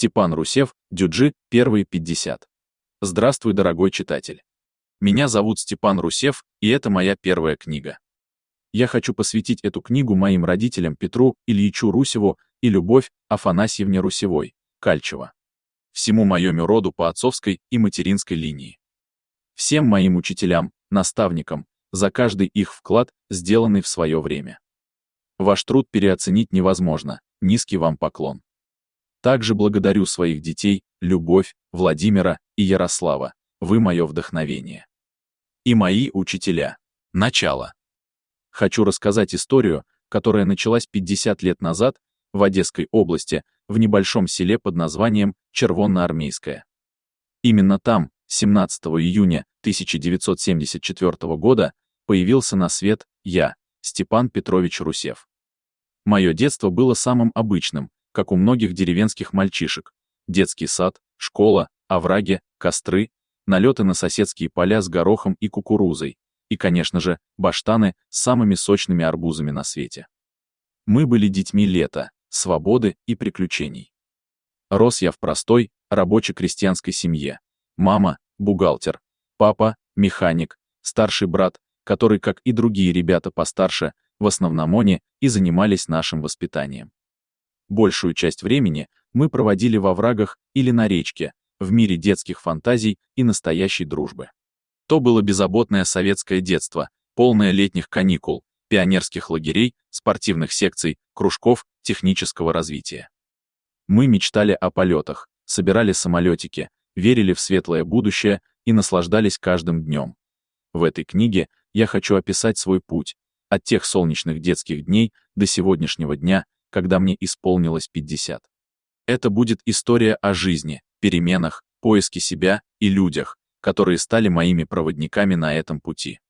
Степан Русев, Дюджи, первые 50. Здравствуй, дорогой читатель. Меня зовут Степан Русев, и это моя первая книга. Я хочу посвятить эту книгу моим родителям Петру Ильичу Русеву и Любовь Афанасьевне Русевой, Кальчево. Всему моему роду по отцовской и материнской линии. Всем моим учителям, наставникам, за каждый их вклад, сделанный в свое время. Ваш труд переоценить невозможно, низкий вам поклон. Также благодарю своих детей, Любовь, Владимира и Ярослава, вы мое вдохновение. И мои учителя. Начало. Хочу рассказать историю, которая началась 50 лет назад в Одесской области, в небольшом селе под названием Червонноармейское. Именно там, 17 июня 1974 года, появился на свет я, Степан Петрович Русев. Мое детство было самым обычным, как у многих деревенских мальчишек. Детский сад, школа, овраги, костры, налеты на соседские поля с горохом и кукурузой, и, конечно же, баштаны с самыми сочными арбузами на свете. Мы были детьми лета, свободы и приключений. Рос я в простой, рабоче-крестьянской семье. Мама – бухгалтер, папа – механик, старший брат, который, как и другие ребята постарше, в основном они и занимались нашим воспитанием. Большую часть времени мы проводили во оврагах или на речке, в мире детских фантазий и настоящей дружбы. То было беззаботное советское детство, полное летних каникул, пионерских лагерей, спортивных секций, кружков, технического развития. Мы мечтали о полетах, собирали самолетики, верили в светлое будущее и наслаждались каждым днем. В этой книге я хочу описать свой путь, от тех солнечных детских дней до сегодняшнего дня, когда мне исполнилось 50. Это будет история о жизни, переменах, поиске себя и людях, которые стали моими проводниками на этом пути.